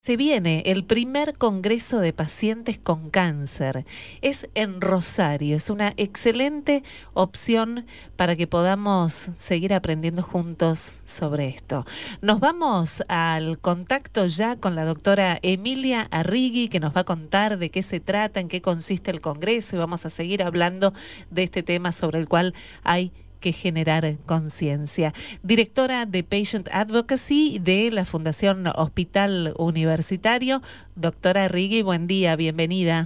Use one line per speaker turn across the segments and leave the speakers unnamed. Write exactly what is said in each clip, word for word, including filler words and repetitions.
Se viene el primer Congreso de Pacientes con Cáncer. Es en Rosario, es una excelente opción para que podamos seguir aprendiendo juntos sobre esto. Nos vamos al contacto ya con la doctora Emilia Arrigui, que nos va a contar de qué se trata, en qué consiste el Congreso, y vamos a seguir hablando de este tema sobre el cual hay que generar conciencia. Directora de Patient Advocacy de la Fundación Hospital Universitario. Doctora Arrigui, buen día, bienvenida.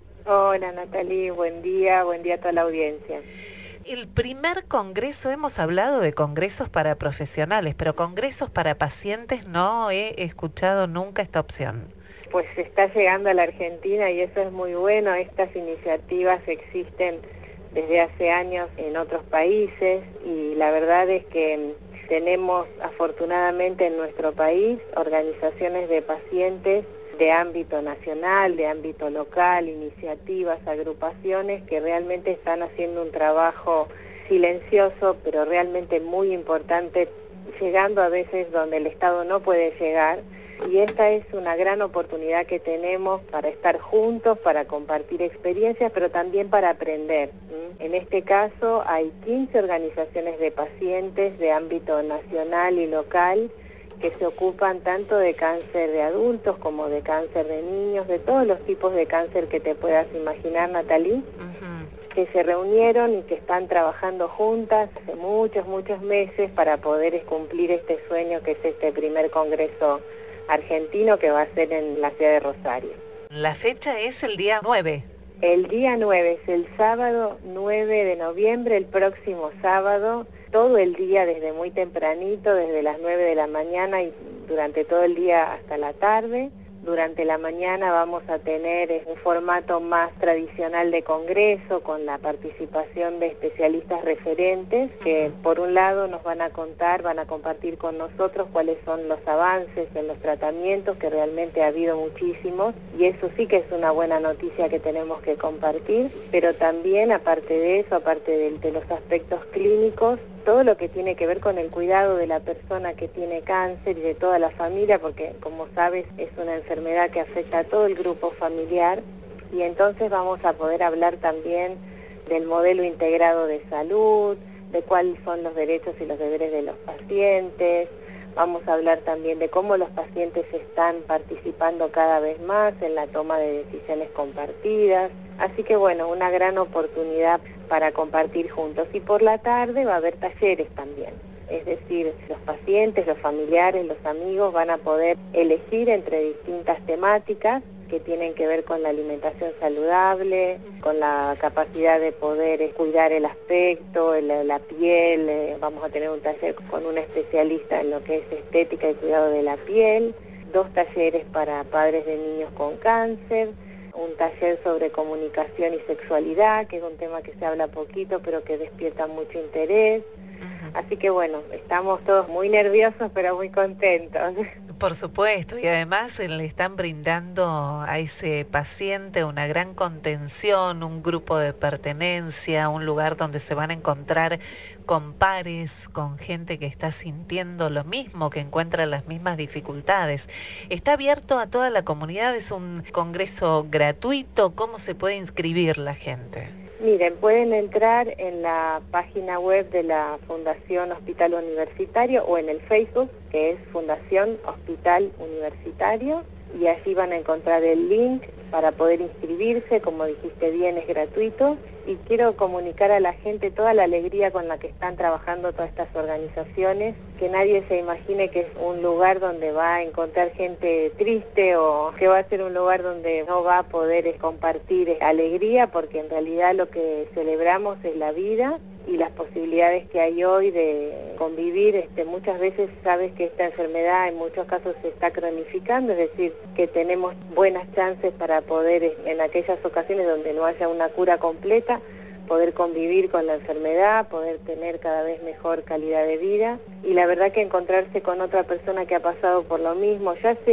Hola Natalie, buen día, buen día a toda la audiencia.
El primer congreso, hemos hablado de congresos para profesionales, pero congresos para pacientes no he escuchado nunca esta opción.
Pues está llegando a la Argentina y eso es muy bueno. Estas iniciativas existen desde hace años en otros países y la verdad es que tenemos afortunadamente en nuestro país organizaciones de pacientes de ámbito nacional, de ámbito local, iniciativas, agrupaciones que realmente están haciendo un trabajo silencioso pero realmente muy importante, llegando a veces donde el Estado no puede llegar. Y esta es una gran oportunidad que tenemos para estar juntos, para compartir experiencias, pero también para aprender. En este caso hay quince organizaciones de pacientes de ámbito nacional y local que se ocupan tanto de cáncer de adultos como de cáncer de niños, de todos los tipos de cáncer que te puedas imaginar, Natalie, uh-huh. que se reunieron y que están trabajando juntas hace muchos, muchos meses para poder cumplir este sueño que es este primer congreso argentino que va a ser en la ciudad de Rosario.
La fecha es el día nueve.
El día nueve es el sábado nueve de noviembre, el próximo sábado, todo el día desde muy tempranito, desde las nueve de la mañana y durante todo el día hasta la tarde. Durante la mañana vamos a tener un formato más tradicional de congreso con la participación de especialistas referentes que por un lado nos van a contar, van a compartir con nosotros cuáles son los avances en los tratamientos, que realmente ha habido muchísimos y eso sí que es una buena noticia que tenemos que compartir, pero también aparte de eso, aparte de, de los aspectos clínicos, todo lo que tiene que ver con el cuidado de la persona que tiene cáncer y de toda la familia, porque como sabes es una enfermedad que afecta a todo el grupo familiar y entonces vamos a poder hablar también del modelo integrado de salud, de cuáles son los derechos y los deberes de los pacientes. Vamos a hablar también de cómo los pacientes están participando cada vez más en la toma de decisiones compartidas. Así que bueno, una gran oportunidad para compartir juntos. Y por la tarde va a haber talleres también. Es decir, los pacientes, los familiares, los amigos van a poder elegir entre distintas temáticas que tienen que ver con la alimentación saludable, con la capacidad de poder cuidar el aspecto, la, la piel. Eh, vamos a tener un taller con una especialista en lo que es estética y cuidado de la piel, dos talleres para padres de niños con cáncer, un taller sobre comunicación y sexualidad, que es un tema que se habla poquito pero que despierta mucho interés. Así que bueno, estamos todos muy nerviosos pero muy contentos.
Por supuesto, y además le están brindando a ese paciente una gran contención, un grupo de pertenencia, un lugar donde se van a encontrar con pares, con gente que está sintiendo lo mismo, que encuentra las mismas dificultades. Está abierto a toda la comunidad, es un congreso gratuito. ¿Cómo se puede inscribir la gente?
Miren, pueden entrar en la página web de la Fundación Hospital Universitario o en el Facebook, que es Fundación Hospital Universitario, y allí van a encontrar el link para poder inscribirse. Como dijiste bien, es gratuito y quiero comunicar a la gente toda la alegría con la que están trabajando todas estas organizaciones, que nadie se imagine que es un lugar donde va a encontrar gente triste o que va a ser un lugar donde no va a poder compartir alegría, porque en realidad lo que celebramos es la vida y las posibilidades que hay hoy de convivir. Este, muchas veces sabes que esta enfermedad en muchos casos se está cronificando, es decir, que tenemos buenas chances para poder, en aquellas ocasiones donde no haya una cura completa, poder convivir con la enfermedad, poder tener cada vez mejor calidad de vida. Y la verdad que encontrarse con otra persona que ha pasado por lo mismo, ya sea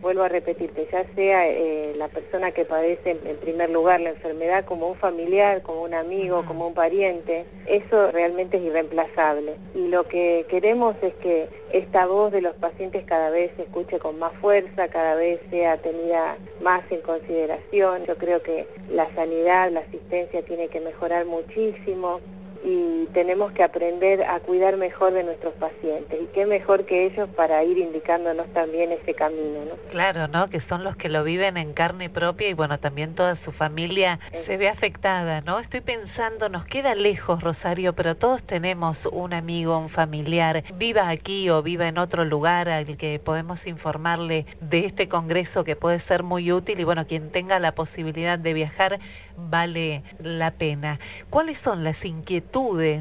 vuelvo a repetirte, ya sea eh, la persona que padece en primer lugar la enfermedad como un familiar, como un amigo, uh-huh. como un pariente, eso realmente es irreemplazable. Y lo que queremos es que esta voz de los pacientes cada vez se escuche con más fuerza, cada vez sea tenida más en consideración. Yo creo que la sanidad, la asistencia tiene que mejorar muchísimo y tenemos que aprender a cuidar mejor de nuestros pacientes. Y qué mejor que ellos para ir indicándonos también ese camino, ¿no?
Claro, ¿no? Que son los que lo viven en carne propia y bueno, también toda su familia sí. se ve afectada, ¿no? Estoy pensando, nos queda lejos Rosario, pero todos tenemos un amigo, un familiar, viva aquí o viva en otro lugar al que podemos informarle de este congreso que puede ser muy útil y bueno, quien tenga la posibilidad de viajar vale la pena. ¿Cuáles son las inquietudes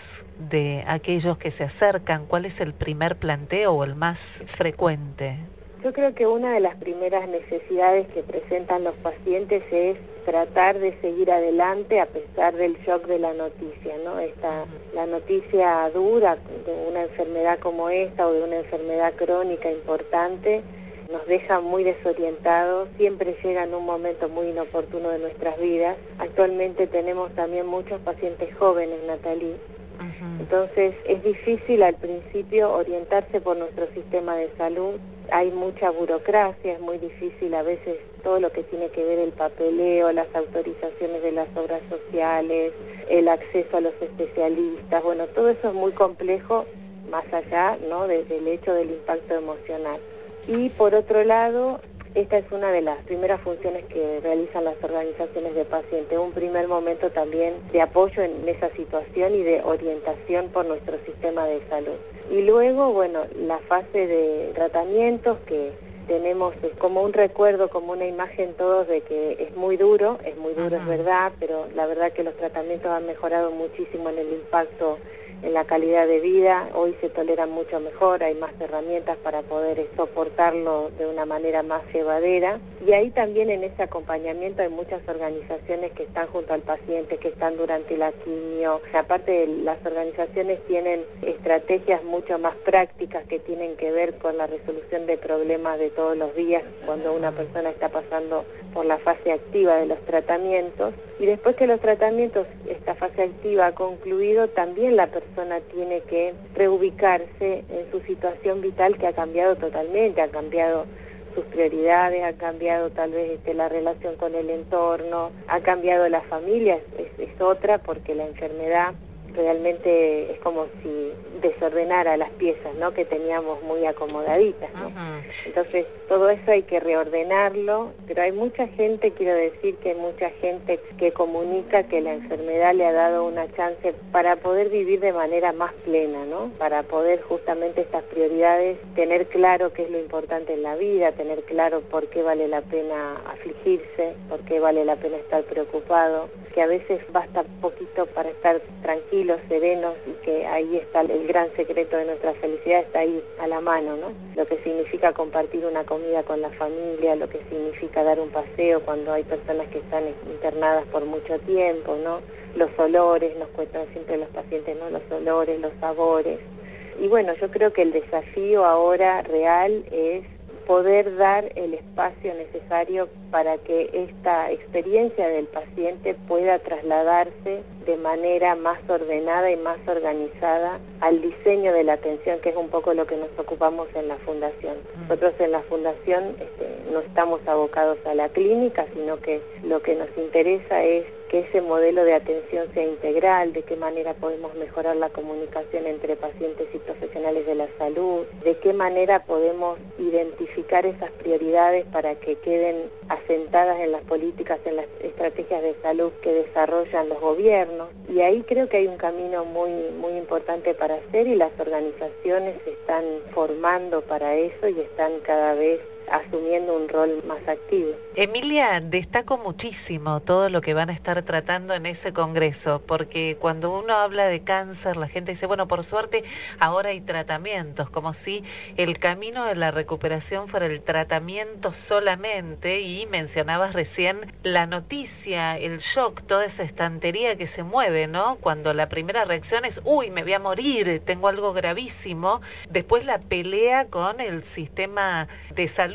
de aquellos que se acercan? ¿Cuál es el primer planteo o el más frecuente?
Yo creo que una de las primeras necesidades que presentan los pacientes es tratar de seguir adelante a pesar del shock de la noticia, ¿no? Esta, la noticia dura de una enfermedad como esta o de una enfermedad crónica importante nos deja muy desorientados, siempre llega en un momento muy inoportuno de nuestras vidas. Actualmente tenemos también muchos pacientes jóvenes, Natalie. Uh-huh. Entonces es difícil al principio orientarse por nuestro sistema de salud. Hay mucha burocracia, es muy difícil a veces todo lo que tiene que ver el papeleo, las autorizaciones de las obras sociales, el acceso a los especialistas. Bueno, todo eso es muy complejo, más allá, ¿no?, desde el hecho del impacto emocional. Y por otro lado, esta es una de las primeras funciones que realizan las organizaciones de pacientes, un primer momento también de apoyo en esa situación y de orientación por nuestro sistema de salud. Y luego, bueno, la fase de tratamientos que tenemos es como un recuerdo, como una imagen todos de que es muy duro, es muy duro, uh-huh. es verdad, pero la verdad que los tratamientos han mejorado muchísimo en el impacto en la calidad de vida. Hoy se toleran mucho mejor, hay más herramientas para poder soportarlo de una manera más llevadera. Y ahí también en ese acompañamiento hay muchas organizaciones que están junto al paciente, que están durante la quimio. Aparte, las organizaciones tienen estrategias mucho más prácticas que tienen que ver con la resolución de problemas de todos los días cuando una persona está pasando por la fase activa de los tratamientos. Y después que los tratamientos, esta fase activa ha concluido, también la persona tiene que reubicarse en su situación vital que ha cambiado totalmente, ha cambiado sus prioridades, ha cambiado tal vez este, la relación con el entorno, ha cambiado la familia, es, es otra porque la enfermedad realmente es como si desordenara las piezas, ¿no?, que teníamos muy acomodaditas, ¿no? Uh-huh. Entonces todo eso hay que reordenarlo, pero hay mucha gente, quiero decir que hay mucha gente que comunica que la enfermedad le ha dado una chance para poder vivir de manera más plena, ¿no?, para poder justamente estas prioridades, tener claro qué es lo importante en la vida, tener claro por qué vale la pena afligirse, por qué vale la pena estar preocupado, que a veces basta poquito para estar tranquilos, serenos, y que ahí está el gran secreto de nuestra felicidad, está ahí a la mano, ¿no? Lo que significa compartir una comida con la familia, lo que significa dar un paseo cuando hay personas que están internadas por mucho tiempo, ¿no? Los olores, nos cuentan siempre los pacientes, ¿no?, los olores, los sabores. Y bueno, yo creo que el desafío ahora real es poder dar el espacio necesario para que esta experiencia del paciente pueda trasladarse de manera más ordenada y más organizada al diseño de la atención, que es un poco lo que nos ocupamos en la Fundación. Nosotros en la Fundación este, no estamos abocados a la clínica, sino que lo que nos interesa es que ese modelo de atención sea integral, de qué manera podemos mejorar la comunicación entre pacientes y profesionales de la salud, de qué manera podemos identificar esas prioridades para que queden asentadas en las políticas, en las estrategias de salud que desarrollan los gobiernos. Y ahí creo que hay un camino muy, muy importante para hacer y las organizaciones se están formando para eso y están cada vez asumiendo un rol más activo.
Emilia, destaco muchísimo todo lo que van a estar tratando en ese congreso, porque cuando uno habla de cáncer, la gente dice, bueno, por suerte ahora hay tratamientos, como si el camino de la recuperación fuera el tratamiento solamente, y mencionabas recién la noticia, el shock, toda esa estantería que se mueve, ¿no? Cuando la primera reacción es, uy, me voy a morir, tengo algo gravísimo, después la pelea con el sistema de salud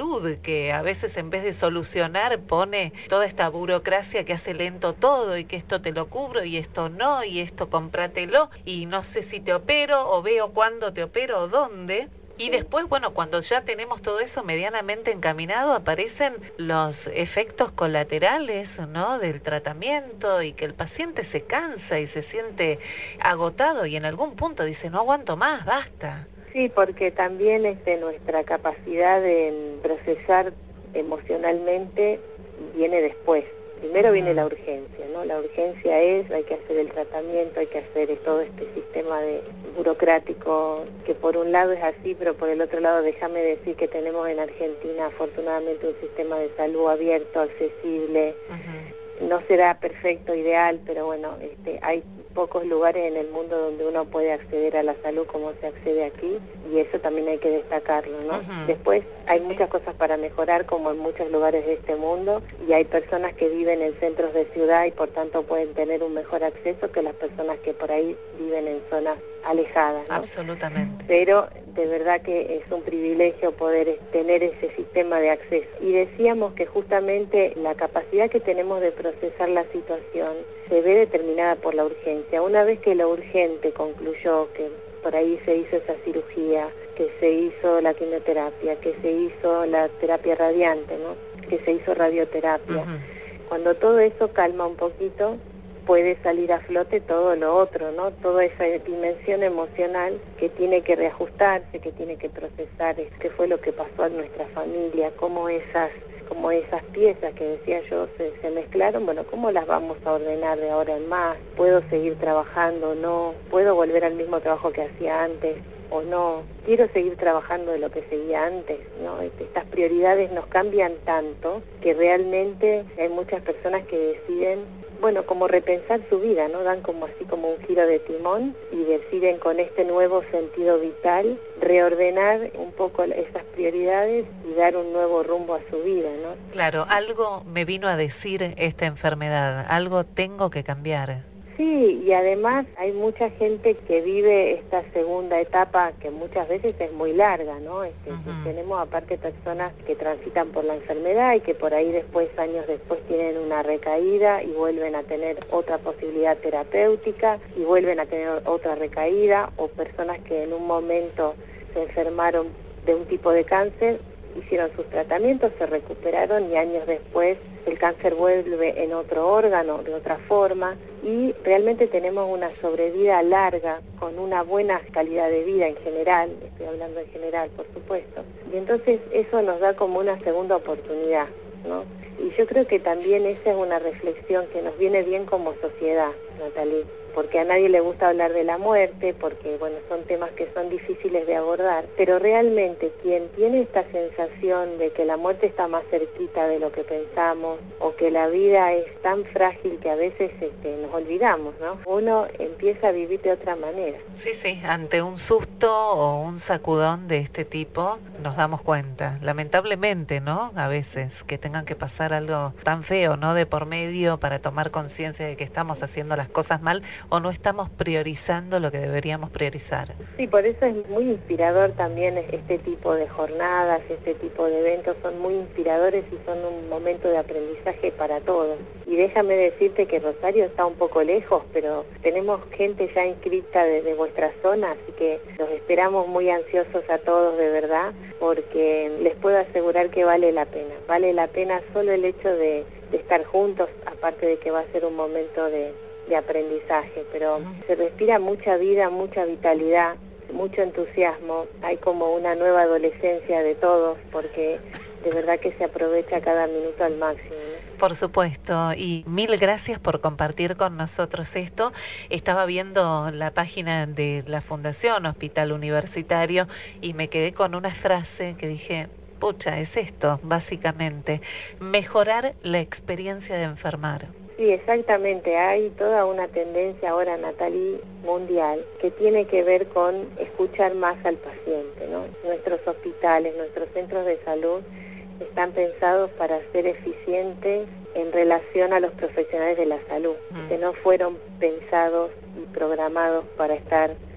salud, que a veces en vez de solucionar pone toda esta burocracia que hace lento todo y que esto te lo cubro y esto no y esto comprátelo y no sé si te opero o veo cuándo te opero o dónde. Y después, bueno, cuando ya tenemos todo eso medianamente encaminado, aparecen los efectos colaterales, ¿no?, del tratamiento, y que el paciente se cansa y se siente agotado y en algún punto dice, no aguanto más, basta.
Sí, porque también este, nuestra capacidad de procesar emocionalmente viene después. Primero viene la urgencia, ¿no? La urgencia es, hay que hacer el tratamiento, hay que hacer todo este sistema de burocrático, que por un lado es así, pero por el otro lado déjame decir que tenemos en Argentina afortunadamente un sistema de salud abierto, accesible. Uh-huh. No será perfecto, ideal, pero bueno, este, hay pocos lugares en el mundo donde uno puede acceder a la salud como se accede aquí, y eso también hay que destacarlo, ¿no? Uh-huh. Después hay sí, muchas sí. cosas para mejorar, como en muchos lugares de este mundo, y hay personas que viven en centros de ciudad y por tanto pueden tener un mejor acceso que las personas que por ahí viven en zonas alejadas, ¿no?
Absolutamente.
Pero de verdad que es un privilegio poder tener ese sistema de acceso. Y decíamos que justamente la capacidad que tenemos de procesar la situación se ve determinada por la urgencia. Una vez que lo urgente concluyó, que por ahí se hizo esa cirugía, que se hizo la quimioterapia, que se hizo la terapia radiante, ¿no?, que se hizo radioterapia. Uh-huh. Cuando todo eso calma un poquito, puede salir a flote todo lo otro, ¿no? Toda esa dimensión emocional que tiene que reajustarse, que tiene que procesar qué fue lo que pasó en nuestra familia, cómo esas, cómo esas piezas que decía yo se, se mezclaron, bueno, cómo las vamos a ordenar de ahora en más, puedo seguir trabajando o no, puedo volver al mismo trabajo que hacía antes o no, quiero seguir trabajando de lo que seguía antes, ¿no? Estas prioridades nos cambian tanto que realmente hay muchas personas que deciden, bueno, como repensar su vida, ¿no? Dan como así como un giro de timón y deciden con este nuevo sentido vital reordenar un poco esas prioridades y dar un nuevo rumbo a su vida, ¿no?
Claro, algo me vino a decir esta enfermedad, algo tengo que cambiar.
Sí, y además hay mucha gente que vive esta segunda etapa que muchas veces es muy larga, ¿no? Este, uh-huh. Tenemos aparte personas que transitan por la enfermedad y que por ahí después, años después, tienen una recaída y vuelven a tener otra posibilidad terapéutica y vuelven a tener otra recaída, o personas que en un momento se enfermaron de un tipo de cáncer, hicieron sus tratamientos, se recuperaron y años después el cáncer vuelve en otro órgano, de otra forma, y realmente tenemos una sobrevida larga, con una buena calidad de vida en general, estoy hablando en general, por supuesto, y entonces eso nos da como una segunda oportunidad, ¿no? Y yo creo que también esa es una reflexión que nos viene bien como sociedad, Natalie, porque a nadie le gusta hablar de la muerte, porque bueno, son temas que son difíciles de abordar, pero realmente quien tiene esta sensación de que la muerte está más cerquita de lo que pensamos, o que la vida es tan frágil que a veces este, nos olvidamos, ¿no? Uno empieza a vivir de otra manera.
Sí, sí, ante un susto o un sacudón de este tipo nos damos cuenta, lamentablemente, ¿no? A veces, que tengan que pasar algo tan feo, ¿no?, de por medio para tomar conciencia de que estamos haciendo las cosas mal o no estamos priorizando lo que deberíamos priorizar.
Sí, por eso es muy inspirador también este tipo de jornadas, este tipo de eventos, son muy inspiradores y son un momento de aprendizaje para todos. Y déjame decirte que Rosario está un poco lejos, pero tenemos gente ya inscrita desde vuestra zona, así que los esperamos muy ansiosos a todos, de verdad, porque les puedo asegurar que vale la pena. Vale la pena solo el hecho de, de estar juntos, aparte de que va a ser un momento de de aprendizaje, pero se respira mucha vida, mucha vitalidad, mucho entusiasmo, hay como una nueva adolescencia de todos, porque de verdad que se aprovecha cada minuto al máximo, ¿no?
Por supuesto, y mil gracias por compartir con nosotros esto. Estaba viendo la página de la Fundación Hospital Universitario y me quedé con una frase que dije, pucha, es esto, básicamente, mejorar la experiencia de enfermar.
Sí, exactamente. Hay toda una tendencia ahora, Natalie, mundial, que tiene que ver con escuchar más al paciente, ¿no? Nuestros hospitales, nuestros centros de salud están pensados para ser eficientes en relación a los profesionales de la salud, mm. que no fueron pensados y programados para estar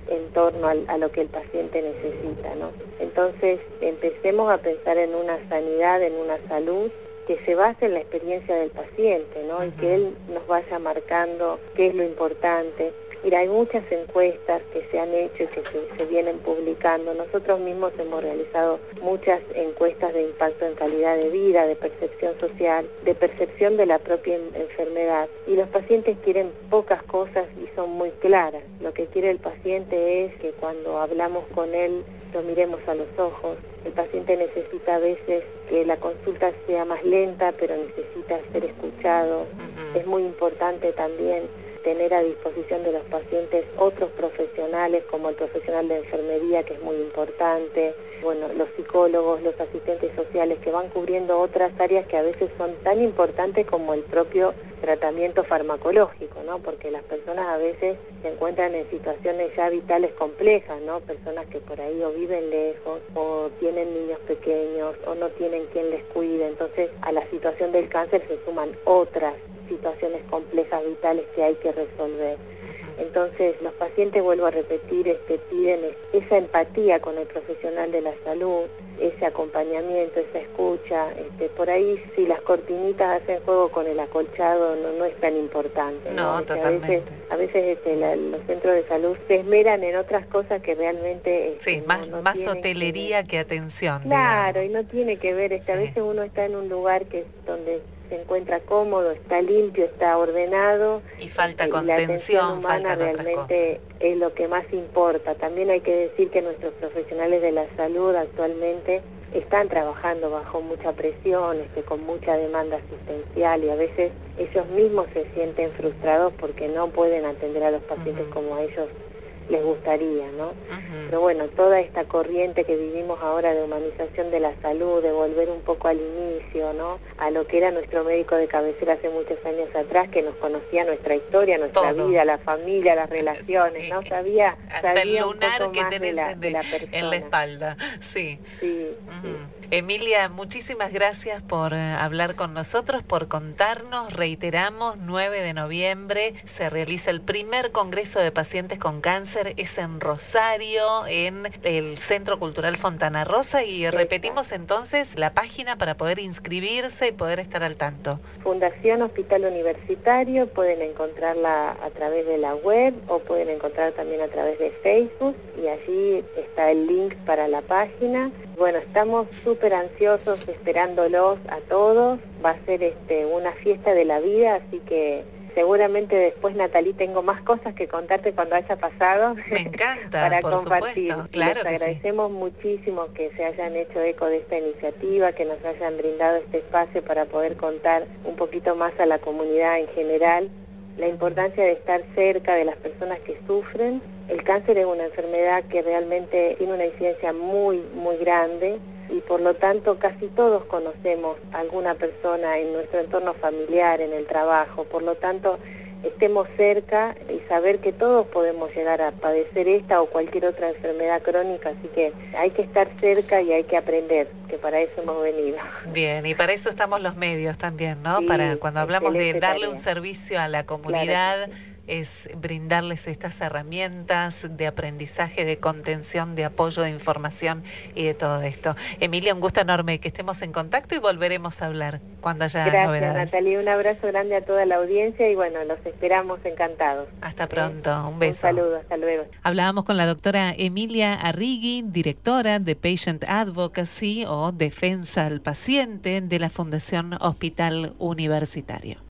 en torno al, a lo que el paciente necesita, ¿no? Entonces, empecemos a pensar en una sanidad, en una salud que se base en la experiencia del paciente, ¿no? Uh-huh. Y que él nos vaya marcando qué es lo importante. Mira, hay muchas encuestas que se han hecho y que se, se vienen publicando. Nosotros mismos hemos realizado muchas encuestas de impacto en calidad de vida, de percepción social, de percepción de la propia enfermedad. Y los pacientes quieren pocas cosas y son muy claras. Lo que quiere el paciente es que cuando hablamos con él lo miremos a los ojos. El paciente necesita a veces que la consulta sea más lenta, pero necesita ser escuchado. Uh-huh. Es muy importante también tener a disposición de los pacientes otros profesionales, como el profesional de enfermería, que es muy importante, bueno, los psicólogos, los asistentes sociales, que van cubriendo otras áreas que a veces son tan importantes como el propio tratamiento farmacológico, ¿no? Porque las personas a veces se encuentran en situaciones ya vitales complejas, ¿no? Personas que por ahí o viven lejos, o tienen niños pequeños, o no tienen quien les cuide. Entonces, a la situación del cáncer se suman otras situaciones complejas vitales que hay que resolver. Entonces, los pacientes, vuelvo a repetir, este, piden esa empatía con el profesional de la salud, ese acompañamiento, esa escucha. Este, por ahí, si las cortinitas hacen juego con el acolchado, no, no es tan importante.
No,
¿no?
totalmente.
A veces, a veces este, la, los centros de salud se esmeran en otras cosas que realmente... Este,
sí,
no,
más,
no
más
tienen
hotelería que,
que
atención.
Claro,
digamos.
Y no tiene que ver, este,
sí.
a veces uno está en un lugar que es donde se encuentra cómodo, está limpio, está ordenado.
Y falta
y
contención,
la atención humana realmente es lo que más importa. También hay que decir que nuestros profesionales de la salud actualmente están trabajando bajo mucha presión, este, con mucha demanda asistencial, y a veces ellos mismos se sienten frustrados porque no pueden atender a los pacientes uh-huh. como a ellos les gustaría, ¿no? Uh-huh. Pero bueno, toda esta corriente que vivimos ahora de humanización de la salud, de volver un poco al inicio, ¿no? A lo que era nuestro médico de cabecera hace muchos años atrás, que nos conocía nuestra historia, nuestra Todo. vida, la familia, las relaciones, sí. ¿no? Sabía,
hasta
sabía
el lunar
un poco
que
más
tenés
de la,
en,
de la
en la espalda. Sí.
Sí,
uh-huh.
sí.
Emilia, muchísimas gracias por uh, hablar con nosotros, por contarnos. Reiteramos, nueve de noviembre se realiza el primer Congreso de Pacientes con Cáncer, es en Rosario, en el Centro Cultural Fontana Rosa, y Exacto. repetimos entonces la página para poder inscribirse y poder estar al tanto.
Fundación Hospital Universitario, pueden encontrarla a través de la web o pueden encontrar también a través de Facebook, y allí está el link para la página. Bueno, estamos súper ansiosos esperándolos a todos. Va a ser este, una fiesta de la vida, así que seguramente después, Natalí, tengo más cosas que contarte cuando haya pasado.
Me encanta,
para
por
compartir.
supuesto. Claro
Les
que
agradecemos
sí.
muchísimo que se hayan hecho eco de esta iniciativa, que nos hayan brindado este espacio para poder contar un poquito más a la comunidad en general la importancia de estar cerca de las personas que sufren. El cáncer es una enfermedad que realmente tiene una incidencia muy, muy grande, y por lo tanto casi todos conocemos a alguna persona en nuestro entorno familiar, en el trabajo. Por lo tanto, estemos cerca y saber que todos podemos llegar a padecer esta o cualquier otra enfermedad crónica, así que hay que estar cerca y hay que aprender, que para eso hemos venido.
Bien, y para eso estamos los medios también, ¿no?
Sí,
para cuando hablamos de darle
tarea.
un servicio a la comunidad,
Claro que sí.
es brindarles estas herramientas de aprendizaje, de contención, de apoyo, de información y de todo esto. Emilia, un gusto enorme que estemos en contacto y volveremos a hablar cuando haya
Gracias,
novedades.
Gracias, Natalia. Un abrazo grande a toda la audiencia y bueno, los esperamos encantados.
Hasta pronto,
¿Eh?
un beso.
Un saludo, hasta luego.
Hablábamos con la doctora Emilia Arrighi, directora de Patient Advocacy o Defensa al Paciente de la Fundación Hospital Universitario.